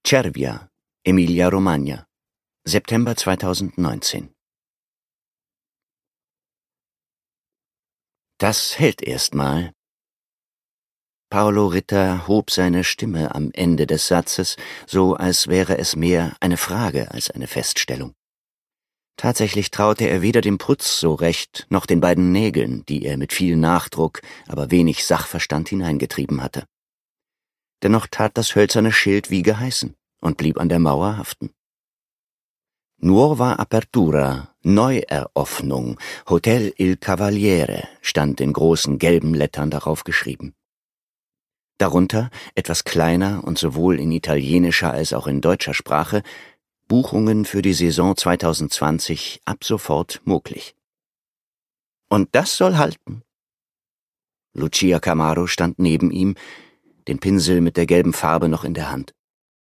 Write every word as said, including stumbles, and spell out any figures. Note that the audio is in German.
Cervia, Emilia-Romagna, September zweitausendneunzehn. Das hält erstmal. Paolo Ritter hob seine Stimme am Ende des Satzes, so als wäre es mehr eine Frage als eine Feststellung. Tatsächlich traute er weder dem Putz so recht, noch den beiden Nägeln, die er mit viel Nachdruck, aber wenig Sachverstand hineingetrieben hatte. Dennoch tat das hölzerne Schild wie geheißen und blieb an der Mauer haften. Nuova Apertura, Neueröffnung, Hotel Il Cavaliere, stand in großen gelben Lettern darauf geschrieben. Darunter, etwas kleiner und sowohl in italienischer als auch in deutscher Sprache, Buchungen für die Saison zweitausendzwanzig ab sofort möglich. Und das soll halten. Lucia Camaro stand neben ihm, den Pinsel mit der gelben Farbe noch in der Hand.